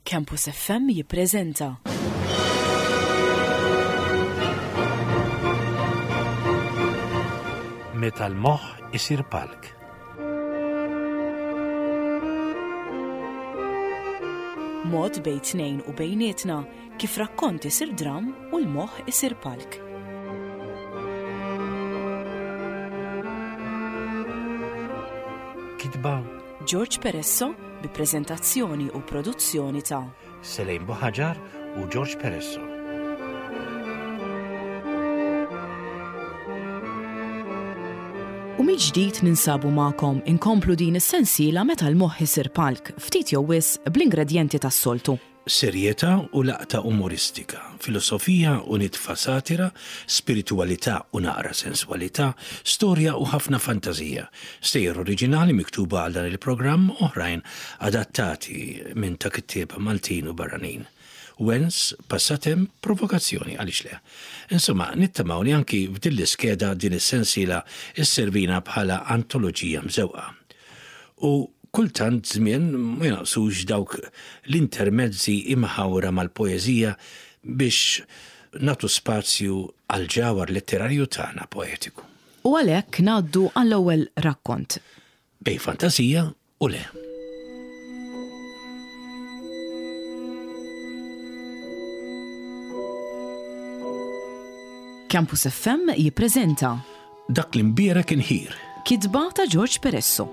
Campus FM jippreżenta. Meta l-moħħ isir palk. Mod bejn tnejn u bejnietna kif rakkont isir dram u l-moħħ isir palk. Kitba George Peresso bi preżentazzjoni u produzzjoni ta' Selejn Boħaġar u George Peresso. U mill-ġdid ninsabu magħkom inkomplu din is-sensiela meta l-moħħ isir palk, ftit jew wisq bl-ingredjenti tas-soltu. Serjetà u laqta umoristika, filosofija u nitfa satira, spiritualità u naqra sensualità, storja u ħafna fantazija. Stejjer oriġinali miktuba għal dan il-programm oħrajn adattati minn ta' kittieba Maltin u barranin. Wens, passatem, provokazzjoni għaliex le. Insomma, nittamaw li anki f'din l-iskeda din is-sensiela isservina bħala antoloġija mżewqa. U kultant żmien ma jonqsux dawk l-intermezzi imħawra mal-poeżija biex natu spazju għal ġawar letterarju tagħna poetiku. U għalhekk ngħaddu għall-ewwel rakkont. Bej fantasija u le. Campus FM jippreżenta Dak l-imbiera kien ħir. Kitba ta' George Peresso.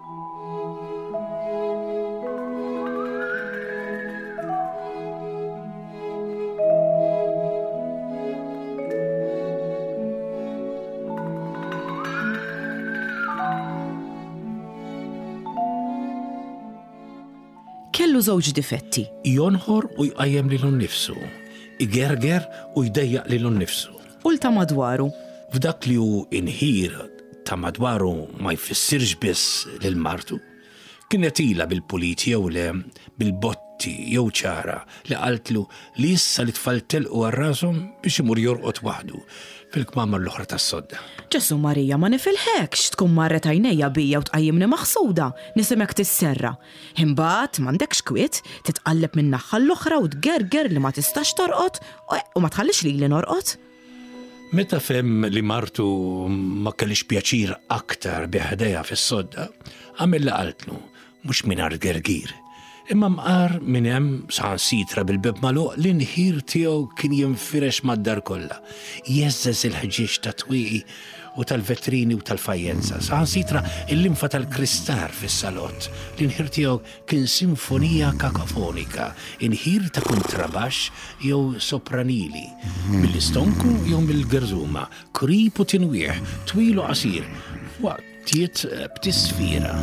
Kellu żewġ difetti. Jonħor u jqajjem lilu nnifsu, igerger u jdejjaq lilu nnifsu. U ta' madwaru. F'dak li hu inħir ta' madwaru ma jfissirx biss lil martu, kienet ilha bil-puliti jew le bil-botti jew ċara li qaltlu li issa li tfal telqu għar-rashom biex imur jorqod waħdu fil-kmamar l-oħra tas-sodda. Ġesu Marija ma nifilħekx tkun marret għajnejja bija u tqajjimni maħsuda, nisimek tisserra. Imbagħad m'għandekx kwiet titqalleb minn naħa l-oħra u tgerger li ma tistax torqod u ma tħallix lili norqod. Meta fem li martu ma kellix pjaċir aktar biħdejja fis-sodda, għamilla qaltlu mhux mingħajr gergir. Imma mqar minn hemm saħansitra bil-bib magħluq li n-ħir tiegħu kien jinfirex mad-dar kollha. Jeżżeż il-ħġieġ ta' twieqi u tal-vetrini u tal-fajjenza. Saħansitra il-linfa tal-kristar fis-salott. L-inħir tiegħu kien sinfonija kakofonika, inħir ta' kontrabax jew sopranili, mill-istonku jew mill-gerżuma, krip u tinwieħ, twil u qasir, waqtiet b'tisfira.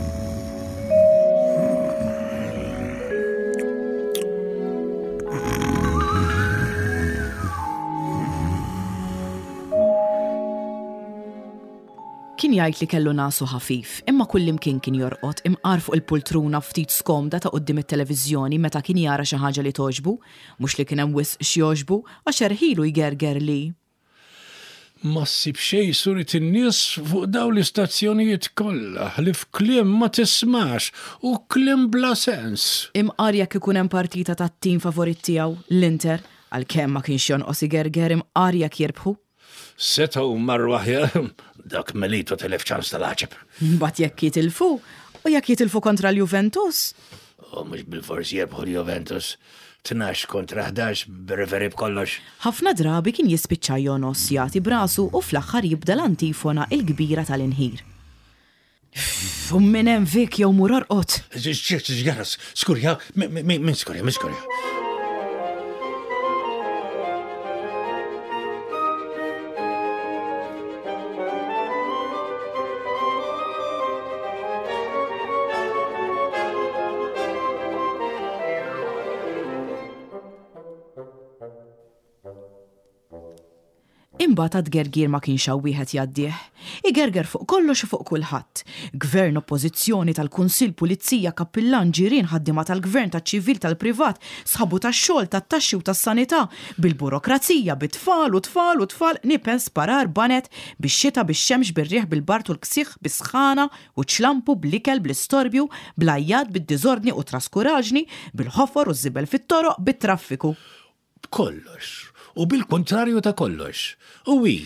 Kien jgħid li kellu nasu ħafif, imma kullimkien kien jorqod imqar fuq il-pultruna ftit skomda ta' qudiem it-televiżjoni meta kien jara xi ħaġa li toġbu, mhux li kien hemm wisq x'joġbu għax erħilu jgerger li. Ma ssib xejn surit in-nies fuq dawn l-istazzjonijiet kollha li f'kliem ma tismax u kliem bla sens. Imqar jekk ikun hemm partita tat-tim favorit tiegħu, l-Inter, għalkemm ma kienx jonqos igerger imqar jekk jirbħu. Setgħu marwaħja dak melitu telef ċans tal-ħaġeb. Mbagħad jekk jitilfu u jekk jitilfu kontra l-Juventus. U mhux bil-forsi jirbħu l-Juventus 12 kontra 11 b'referi b'kollox. Ħafna drabi kien jispiċċa jonos jagħti brasu u fl-aħħar jibda l-antifona l-kbira tal-inħir. U minn hemm fik jew mur orqod. Ġgaras, skurja, min skurja. Imbagħad Gergier ma kienx hawn wieħed jgħaddih. Igerger fuq kollox u fuq kulħadd. Gvern oppożizzjoni tal-Kunsill Pulizija Kappillan ġirien ħaddiema tal-Gvern taċ-ċivil tal-privat sħabu tax-xogħol tat-taxxi u tas-sanità bil-burokrazija bit-tfal u tfal u tfal nipen sparar banet bix-xita bix-xemx bir-riħ bil-bart u l-ksieħ bis-sħana u ċlampu bl-ikel bl-istorbju blajjad bid-diżordni u traskuraġni bil-ħofor u żibel fit-toroq bit-traffiku. Kollox. U bil-kontrarju ta' kollox. Uwi.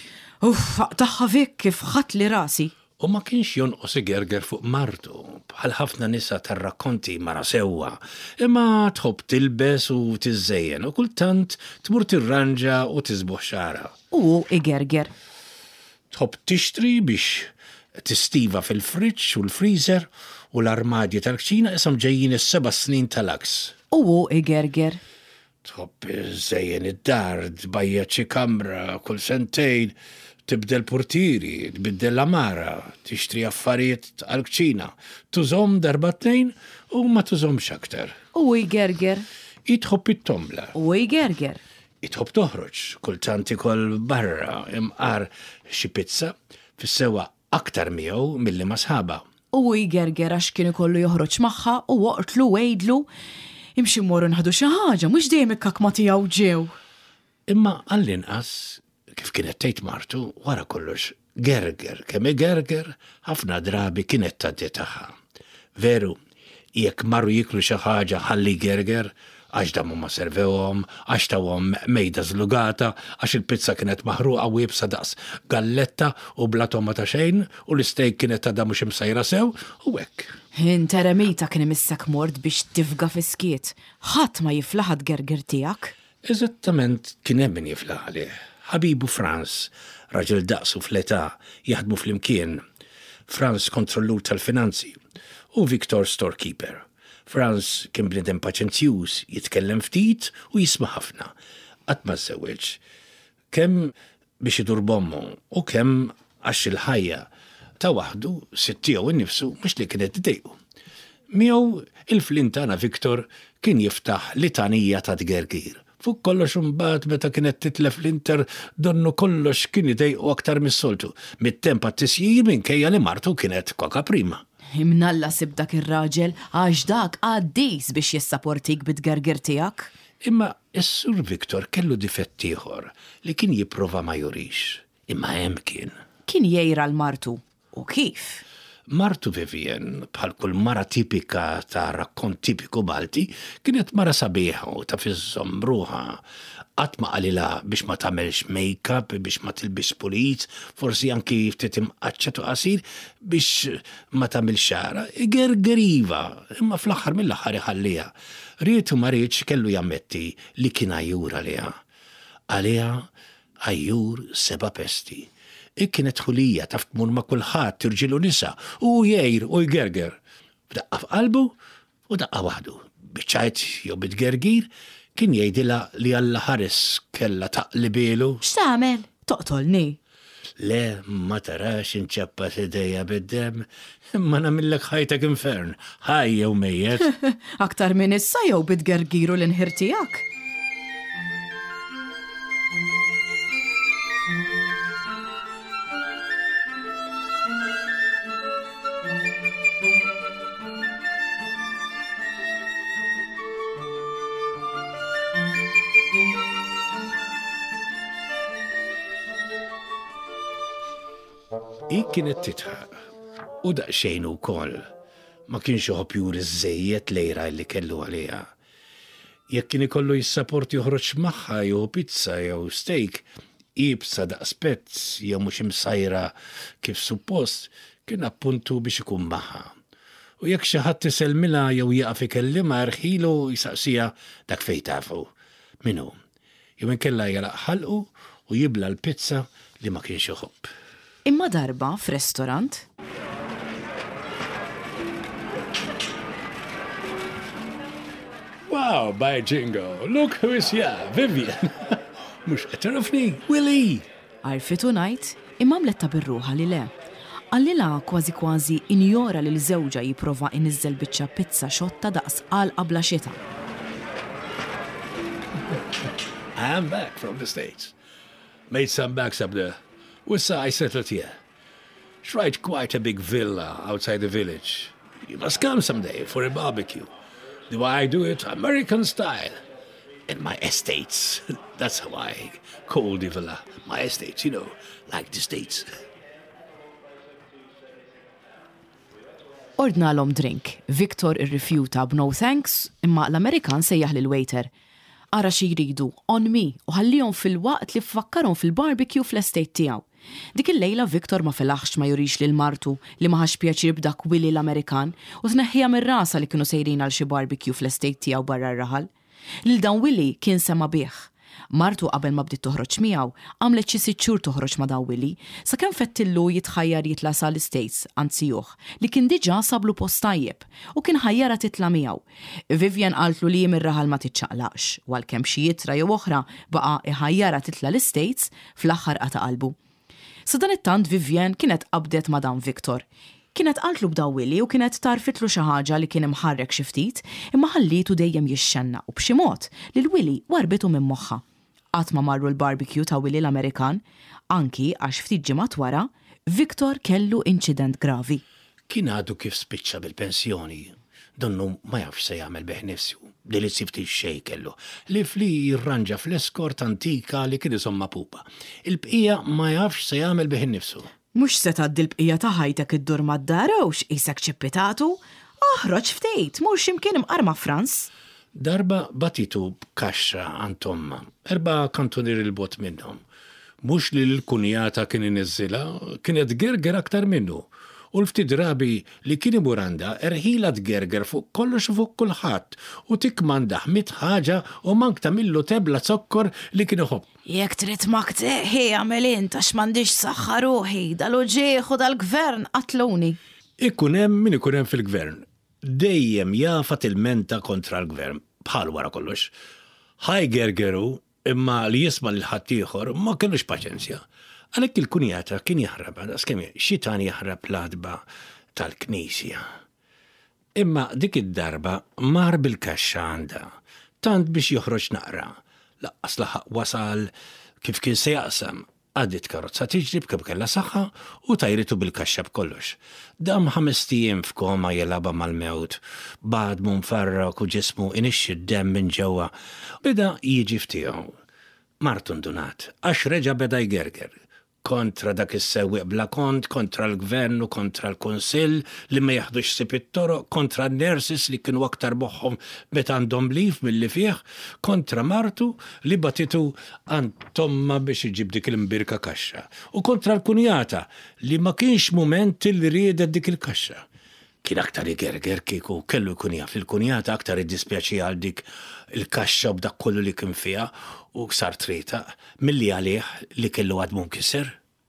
Taħħa vik kif ħadd li rasi. U ma kienx jonqos Gerger fuq martu, bħal ħafna nisa tar-rakkonti mara sewwa, imma tħobb tilbes u tiżejjen u kultant tmur tirranġa u tiżbuħ xara. U Gerger. Tħobb tixtri biex tistiva fil-friġġ u l-freezer u l-armadji tal-kċina isam ġejjin is-7 snin tal-aks. U Gerger. Tħobb żejjen id-dar, tbajjed xi kamra kull sentejn, tibdel portieri, tbiddel l-amara, tixtri affarijiet għal-kċina, tużom darbatejn u ma tużomx aktar. U Gerger. Itħobb it-tomla. U Gerger. Itħobb toħroġ, kultant ikoll barra imqar xi pizza, fis-sewwa aktar miegħu milli ma sħaba. U Gerger għax kien ikollu joħroġ magħha u waqtlu wejdlu. Imxi mmorru nħadu xi ħaġa, mhux dejjem ikkakma tiegħu ġew. Imma għall-inqas kif kienet tgħid Martu wara kollox Gerger kemm Gerger ħafna drabi kienet tgħaddi tagħha. Veru, jekk marru jiklu xi ħaġa ħalli Gerger għax damu ma servewhom, għax tawhom mejda żlugata, għax il-pizza kienet maħruqa wiebsa daqs galletta u bla tomata xejn u l-istejk kienet ta' mhux imsajra sew u hekk. Interemita kien imissek mord biex tifga fiskiet. Ħadd ma jiflaħad Gerger tiegħek? Eżattament kien hemm min jiflaħ għalih. Ħabibu Franz, raġel daqsu fl-età, jaħdmu fl-imkien. Franz kontrollur tal-finanzi u Viktor storekeeper. Franz kien bniedem paċenzjuż, jitkellem ftit u jisma' ħafna. Qatt ma żewweġ. Kemm biex idur bommu u kemm għax il-ħajja ta' waħdu sittiju innifsu mhux li kienet idejqu. Miegħu il-flintana Viktor kien jiftaħ litanija ta' Gergier. Fuq kollox imbagħad meta kienet titlef l-Inter donnu kollox kien idejqu aktar mis-soltu. Mit-temp għat-tisjir minkejja li Martu kienet koka prima. Imnalla sib dak ir-raġel għax dak għaddejs biex jissapportik bit-Gerger tiegħek. Imma is-Sur Viktor kellu difett ieħor li kien jipprova ma jurix. Imma hemm kien. Kien jgħira l-Martu. U kif? Martu Vivien, bħal kull mara tipika ta' rakkont tipiku Malti, kienet mara sabiħa u ta' fizzom bruħa. Qatt ma qalilha biex ma tagħmelx make-up, biex ma tilbis pulit, forsi anki ftit imqaċċa tu qasir biex ma tagħmel xara. Gergeriva, imma fl-aħħar mill-aħħar iħallija. Ried u ma riedx kellu jammetti li kien ajjur għaliha. Għaliha ajjur seba' pesti. Kienet ħulija taf tmur ma' kulħadd tirġilu nisa u jgħir u jgerger. B'daqqa f'qalbu u daqqa waħdu. Biċċajt jew bit-Gergier kien jgħidilha li Alla ħares kellha taqli bielu. X'tagħmel? Toqtolni. Le, ma tarax inċappa idejja bid-dem, imma nagħmillek ħajtek infern, ħaj jew mejjed. Aktar minn issa jew bit-Gergier u l-inħir tiegħek. Kienet titħaq u daqsxejn ukoll ma kienx joħob iż-żejjed lejra li kellu għaliha. Jekk kien ikollu jissapporti joħroġ magħha jew pizza jew steak, ibsa daqs pezz jew mhux imsajra kif suppost, kien appuntu biex ikun magħha. U jekk xi ħadd iselmilha jew jaqaf ikellimha rħilu jsaqsija dak fejn tafu. Minhu? Jew inkella jalaq ħalqu u jibla l-pizza li ma kienx joħob. Imma darba f'restorant. Wow, by jingo, look who is here, Vivien. Mux qed Willie. Għarfitu ngħid, imma mletta birruħa li le. Għallila kważi injora li l-żewġa jipprova inniżżel biċċa pizza xotta daqs qal qabla xita. I'm back from the States. Made some backs up there. Wissa I settled here. Tried quite a big villa outside the village. You must come someday for a barbecue. The way I do it, American style. In my estates. That's how I call the villa. My estates, like the States. Ordnalhom drink. Victor irrifjuta b'no thanks, imma l-Amerikan sejjaħ lil-waiter. Ara xi jridu, on me, u ħallihom fil-waqt li ffakkarhom fil-barbecue fl-estate tiegħu. Dik il-lejla Victor ma filaħx ma jurix lil martu li ma ħax pjaċir b'dak Willy l-Amerikan u tneħħija mir-rasa li kienu sejrin għal xi barbecue fl-estate tiegħu barra r-raħal. Lil dan Willy kien sema bih. Martu qabel ma bdiet toħroġ miegħu għamlet xi 6 xhur toħroġ ma' dan Willy sakemm fettillu jitħajjar jitla sal-States anzjuh li kien diġà sablu post tajjeb u kien ħajjara titla miegħu. Vivian qaltlu li jiem ir-raħal ma tiċċaqlaqx u għalkemm xi jitra jew oħra baqa' iħajjara titla l-States fl-aħħar qata' qalbu. Sa dan it-tant Vivian kienet qabdet ma' dan Victor. Kienet qaltlu b'da Willy u kienet tarfitlu xi ħaġa li kien imħarrek xi ftit imma ħallitu dejjem jixxenna u b'xi mod lil Willy warbitu minn moħħha. Qatt ma marru l-barbecue ta' Willy l-Amerikan, anki għax ftit ġimgħat wara, Victor kellu inċident gravi. Kien għadu kif spiċċa bil-pensjoni. Donnu ma jafx se jagħmel bih nifsu. Li sibti xej kellu. Li fli jirranġa fl-eskort antika li kien isomma pupa. Il-bqija ma jafx se jagħmel bih nifsu. Mhux se tgħaddi l-bqija ta' ħajtek id-dur mad-dar u x'qisek ċippitatu? Oħroġ ftejt, mhux x'imkien imqarma Franz. Darba batitu b'kaxxa għantomma, 4 kantonier il-bot minnhom. Mhux li l-kunjata kien iniżżilha, kienet gerger aktar minnu. U l-ftit drabi li kien imuranda erħila tgerger fuq kollox fuq kulħadd u tikmandaħ mit ħaġa u mank tamillu tebla zokkor li kien iħobb. Jekk trid makteħi għamel int għax m'għandix saħħa ruħi dal-uġieħ u dal-gvern qatluni. Ikun hemm min ikun hemm fil-gvern. Dejjem jafa tilmenta kontra l-gvern bħal wara kollox. Ħajgergeru imma li jisma' lil ħadd ieħor ma kellux paċenzja. Għalhekk il-kunjata kien jaħrab, skemm xitan jaħrab l-adba tal-Knisja. Imma dik id-darba mar bil-kaxxa għandha, tant biex joħroġ naqra. Laqqas laħaq wasal kif kien se jaqsam, għaddit karozza tiġrib kif kellha saħħa u tajritu bil-kaxxa b'kollox. Dam 5 ijiem f'koma jelaba mal-mewt, badmu mfarrak u ġismu inixxi d-demm minn ġewwa. Beda jiġi ftiegħu. Martu ndunat, għax reġa' beda jgerger. Kontra dak is-sewwieq bla kont, kontra l-gvern u kontra l-kunsill li ma jaħdux sib it-toroq, kontra n-nurses li kienu aktar moħħhom meta għandhom lif milli fih, kontra Martu li batitu għandtomma biex iġib dik il-mbirka kaxxa, u kontra l-kunjata li ma kienx mument li riedet dik il-kaxxa. Kien aktar igerger kieku kellu jkun jaf il-kunjata aktar iddispjaċi għal dik il-kaxxa b'dak kollu li kien fiha u sar trita milli għalih li kellu għadmu nkiser.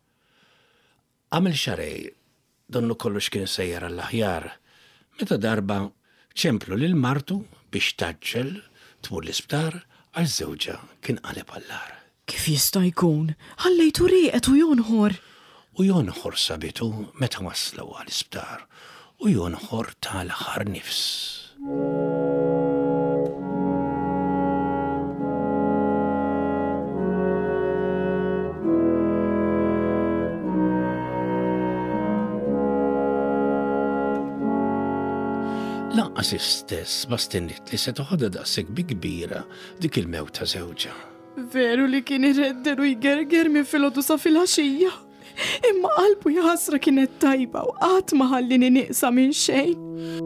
Għamel xarej, donnu kollox kien sejjer għall-aħjar, meta darba ċemplu lil Martu biex taġġel tmur l-isptar għax żewġa kien qaleb għallar. Kif jista' jkun? Ħallejtu rieqet u jonħor. U jonħor sabitu meta waslu għall-isptar u jonħor tal-aħħar nifs. Laqqas istess ma stennit li se toħodha daqshekk bi kbira dik il-mewt ta' żewġa. Veru li kien irredder u jgerger minn filgħodu sa fil-għaxija. Imma qalbu jaħasra kienet tajba u qatt ma ħallini nieqsa minn xejn.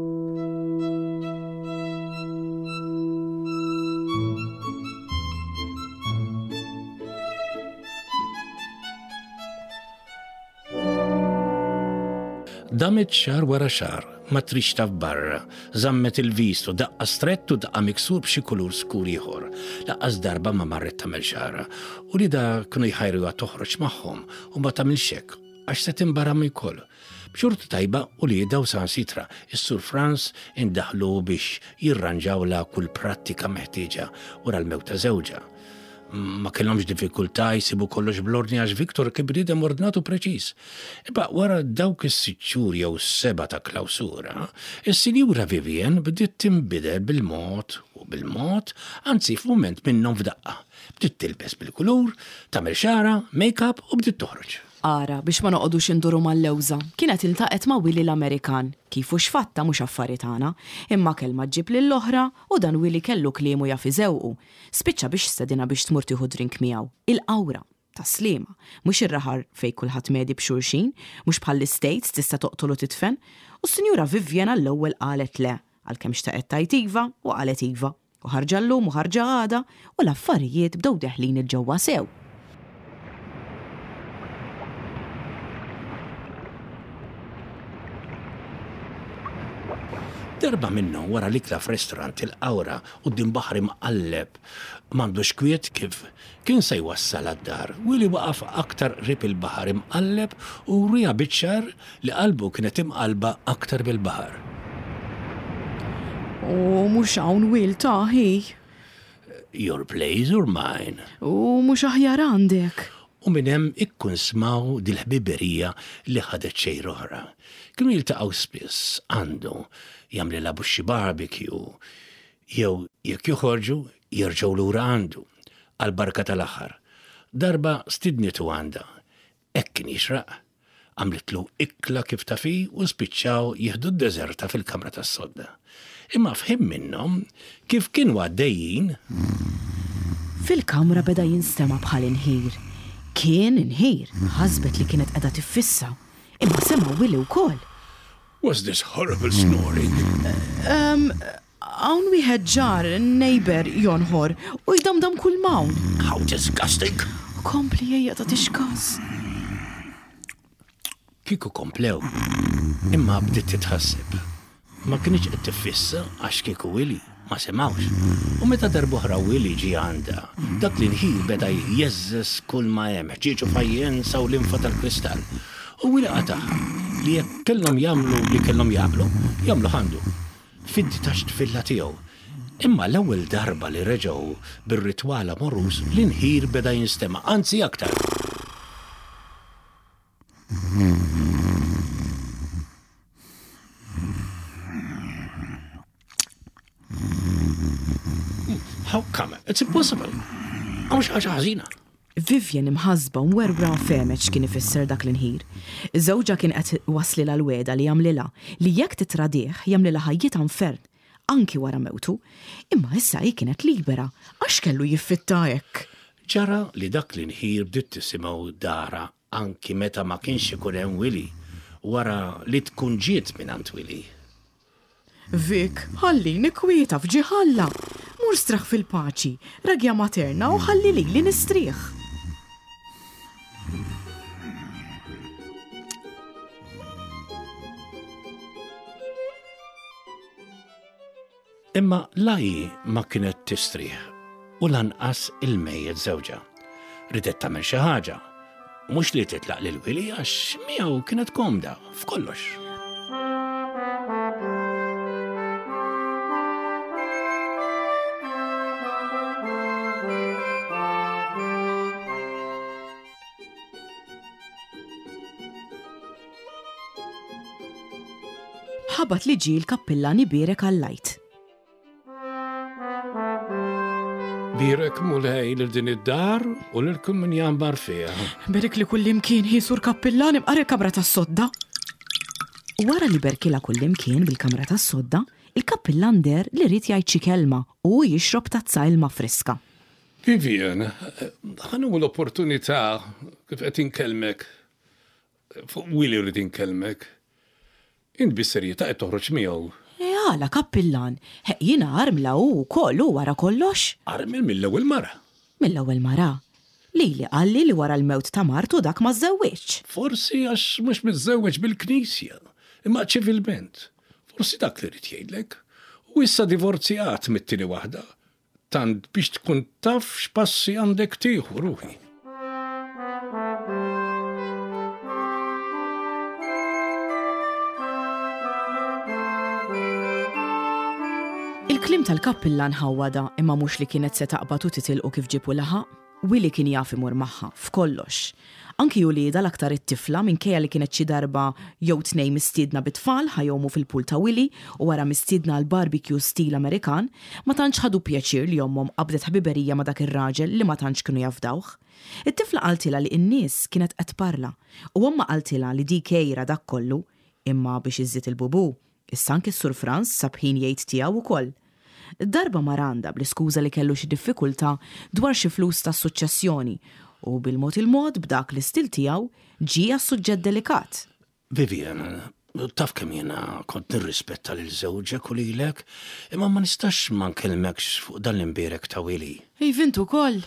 Damet xar wara xar, ma trix taf barra, zammet il-vistu, daqqa strettu daqqa miksur b'xi kulur skur ieħor. Laqqas darba ma marret tagħmel xara, u li da kienu jħajruha toħroġ magħhom u ma tagħmilx hekk għax se tinbara mill-koll. B'xorta tajba u li daw sansitra, is-Sur Franz indaħlu biex jirranġawla kull prattika meħtieġa wara l-mewt ta' żewġa. ma kellhomx diffikultà jsibu kollox bl-ordni għax Viktor kien bniedem ordnatu preċiż. Imma wara dawk is-6 xhur jew 7 ta' klawsura, is-Sinjura Vivian bdiet tinbidel bil-mod u bil-mod, anzi f'mument minnhom f'daqqa. Bdiet tilbes bil-kulur, tagħmel xara, make-up u bdiet toħroġ. Ara, biex ma noqogħdux induru mal-lewża, kienet iltaqet ma' Willy l-Amerikan, kifu x'fatta mhux affarijiet tagħna, imma kelma ġġib lill-oħra u dan Willy kellu kliemu jaf iżewqu. Spiċċa biex stedina biex tmur tieħu drink miegħu. Il-qawra ta' sliema, mhux ir-raħar fejn kulħadd medi b'xulxin, mhux bħall-States tista' toqtol u titfen, u s-Sinjura Vivian l-ewwel qalet le, għalkemm xtaqet tajt iva u qalet iva, u ħarġa llum u ħarġa għada u l-affarijiet bdew deħlin il-ġewwa sew. Darba minnu wara l-ikla f'restorant il-qawra u d-dim baħri mqalleb m'għandux kwiet kif kien se jwassal għad-dar. Willy waqaf aktar rib il-baħar imqalleb u rija biċċar li qalbu kienet imqalba aktar bil-baħar. U mhux hawn Will taħi. Your place or mine? U mhux aħjar għandek. U minn hemm ikkun smaw dil-ħbiberija li ħadet xejn oħra. Kienu jiltaqgħu spiss għandu jagħmlilha buxxi barbecue jew jekk joħorġu jerġgħu lura għandu għall-barka tal-aħħar. Darba stidnitu għandha. Hekk kien jixraq. Għamlitlu ikla kif tafi u spiċċaw jieħdu d-deżerta fil-kamra tas-sodda. Imma fħim minnhom kif kienu għaddejjin. Fil-kamra beda jinstema' bħal inħir. Kien inħir, ħasbet li kienet qiegħda tiffissa. Imma sema' Willy wkoll. Was this horrible snoring? Hawn wieħed ġar, neighbor jonħor, u jdamdam kull mawn. How disgusting! Kompli ejja ta' tixkas. Kiku komplew, imma bdiet titħasseb. Ma kienx qed tiffissa għax kieku Willy ma semawx. U meta darbohra Willy ġie għandha, dak li nħir beda jeżżes kull ma hemm, ħġieġu fajjen saw l-infa tal-kristall. U Willy qataħ li jekk kellhom jagħmlu li kellhom jagħmlu ħandu. Fid-ditax tfilla tiegħu. Imma l-ewwel darba li reġgħu bir-ritwal amorus l-inħir beda jinstema' anzi aktar. How come? It's impossible. Għamx ħaġa ħażina. Vivian imħasba u mwerbra femeċ kien ifisser dak l-inħir. Iż-żewġa kien qed waslila l-weda li jagħmlilha li jekk titradih jagħmlilha ħajjitha nfern anki wara mewtu, imma issa hi kienet libera għax kellu jiffitta hekk. Ġara li dak l-inħir bdiet tisimgħu dara anki meta ma kienx ikun hemm Willy wara li tkun ġiet mingħand Willy. Vik, ħallini kwieta f'ġiħalla. Mur straħ fil-paċi, ragja materna u ħalli li nistrieħ. Imma Laji ma kienet tistrieħ u lanqas il-mejjed żewġa. Ridet tagħmel xi ħaġa, mhux li titlaq lil Willy għax miegħu kienet komda f'kollox. Ħabat li ġi l-kappillani birek għall-lajt. Birek mulej l-din id-dar u l-kum min jambar fija. Berek li kullimkien jisur kappillani bqar il-kamra tas-sodda. Wara li berkila kullimkien bil-kamra tas-sodda, il-kappillan der li rrid jgħid xi kelma u jixrob tazza ilma friska. Vivian, ħanu l-opportunità kif qed inkellmek. Fuq Willy rrid inkellmek. Int bis-serjetà qed toħroġ miegħu. Għala kappillan, jiena armla u kollu wara kollox. Armel mill-ewwel mara. Mill-ewwel mara. Lili qalli li wara l-mewt ta' martu dak ma żewweġ. Forsi għax mhux miżżewweġ bil-Knisja, imma ċivilment. Forsi dak li rid jgħidlek. U issa divorzjat mit-tieni waħda. Tant biex tkun taf x'passi għandek tieħu ruħi. Il-klim Il-klim tal-kappillan ħawwada imma mhux li kienet se taqbad u titilqu kif ġipu laħaq, Willy kien jaf imur magħha f'kollox. Anki Julieda l-aktar it-tifla minkejja li kienet xi darba jew tnejn mistiedna bit-tfal ħajjomu fil-pool ta' Willy u wara mistiedna l-barbecue stil Amerikan, ma tantx ħadu pjaċir li ommhom qabdet ħbiberija ma' dak ir-raġel li ma tantx kienu jafdawh. It-tifla qaltilha li n-nies kienet qed parla u omma qaltilha li dik kejra dak kollu imma biex iżżid il-bubu. Issa anke s-Sur Franz sab ħin jgħid tiegħu wkoll. Darba Maranda bl-iskuża li kellu xi diffikultà dwar xi flus ta' suċċessjoni u bil-mod il-mod b'dak l-istil tiegħu ġie għas-suġġett delikat. Vivian, taf kemm jiena kont nirrispetta lil żewġek u lilek, imma ma nistax ma nkellmekx fuq dan l-imbierek ta' Willy. Vintu wkoll.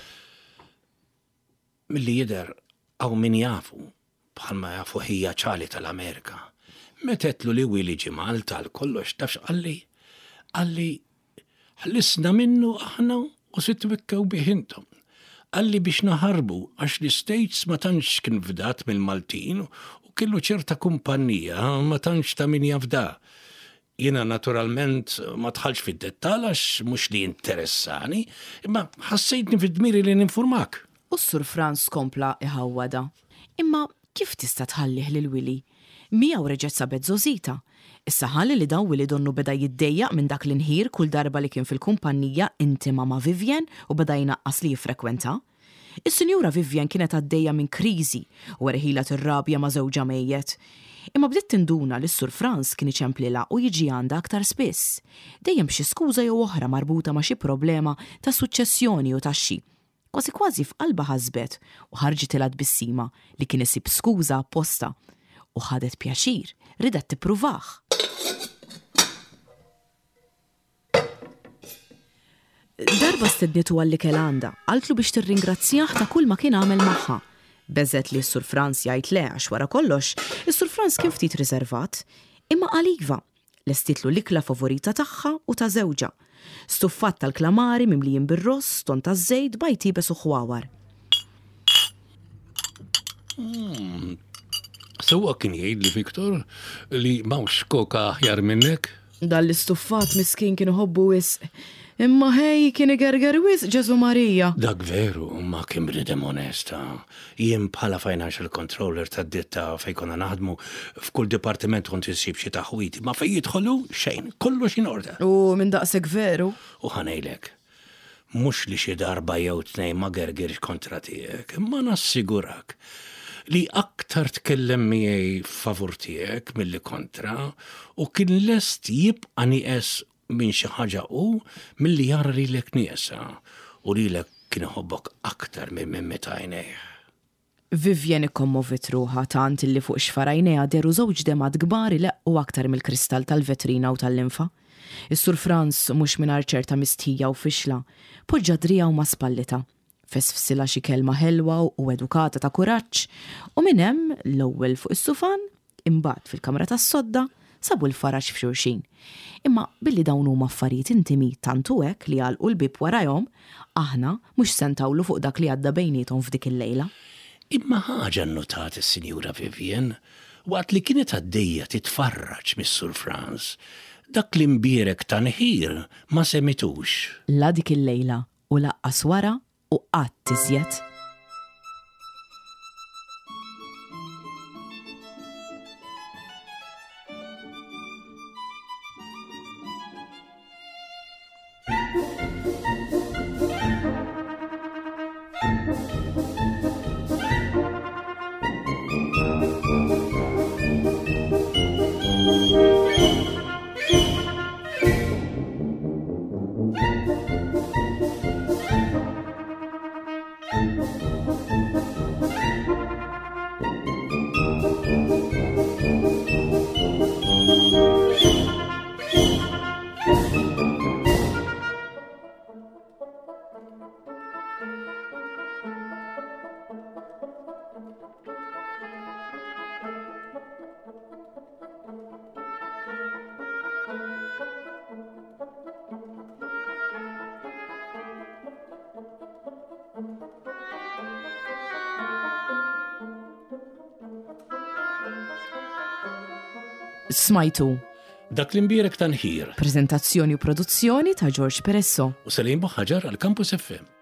Milli jidher hawn min jafu bħalma jafu ħija ċali tal-Amerika. Metetlu li Willy ġie Malta l-kollox tafx qalli ħallisna minnu aħna u sitwikkew bih intom. Qalli biex naħarbu għax l-States ma tantx kien fdat mill-Maltin u kellu ċerta kumpanija ma tantx ta' min jafda. Jiena naturalment ma tħallx fid-dettall għax mhux li interessani, imma ħassejtni fid-dmiri li ninformak. U s-Sur Franz kompla iħawwada. Imma kif tista' tħallih lil Willy? Miegħu reġgħet sabet żożita. Issa ħalli li dawn Willy donnu beda jiddejjaq minn dak l-inħir kull darba li kien fil-kumpanija intima ma' Vivian u beda jnaqqas li jiffrekwenta. Is-Sinjura Vivian kienet għaddejja minn kriżi u werħila tirrabja ma' żewġa mejjet. Imma bdiet tinduna li s-Sur Franz kien iċemplilha u jiġi għandha aktar spiss. Dejjem xi skuża jew oħra marbuta ma' xi problema ta' suċċessjoni u taxxi. Kważi f'qalba ħasbet u ħarġitilha tbissima li kien isib skuża apposta u ħadet pjaċir, ridet tippruvaħ. Darba stednitu għalli kelanda, għaltlu biex tirringrazzjah ta' kull ma kien għamel magħha. Beżet li s-Sur Franz jgħid le għax wara kollox, is-Sur Franz kien ftit riservat, imma għaliva lestitlu l-ikla favorita tagħha u ta' żewġa. Stuffat tal-klamari mimlijin bir-ross, ton ta' żejt, bajtibes u ħwawar. Sewwa kien jgħidli Viktor li m'hawnx koka aħjar minnek? Dan l-istuffat miskin kienu ħobbu wisq. Imma ħej kien igerger wisq Ġesu Marija. Dak veru, ma kien bnidem onesta. Jien bħala financial controller tad-ditta fejn konna naħdmu f'kull dipartiment kont isib xi taħwit, ma fejn jidħolu xejn, kollox in order. U minn daqshekk veru. U ħanejlek, mhux li xi darba jew tnejn ma gergirx kontra tiegħek, imma nassigurak li aktar tkellem miegħi favur tiegħek milli kontra u kien lest jibqa' nieqes minn xi ħaġa u milli jara lilek niesa u lilek kien iħobbok aktar minn meta għajnejh. Vivian ikkommovit ruħha tant illi fuq xfarajnejha deru żewġ demat kbar ileqqu aktar mill-kristall tal-vetrina u tal-linfa. Is-Sur Franz mhux mingħajr ċerta mistħija u fixla, poġġa drija u ma' spallita. Fesfsila xi kelma ħelwa u edukata ta' kuraġġ u minn hemm l-ewwel fuq is-sufan, imbagħad fil-kamra tas-sodda sabu l-faraġ f'xulxin. Imma billi dawn huma affarijiet intimi tantu hekk li għalqu l-bib warahom, aħna mhux sentawlu fuq dak li għadda bejniethom f'dik il-lejla. Imma ħaġa nnotat is-Sinjura Vivian waqt li kienet għaddejja titfarraġ mis-Sur Franz, dak li mbierek ta' nħir ma semitux. La dik il-lejla u laqqas wara u qatt tiżjed. Smajtu, Dak l-imbierek tanħir Prezentazzjoni u produzzjoni ta' George Peresso. u Selim Ħaġar għal Campus FM.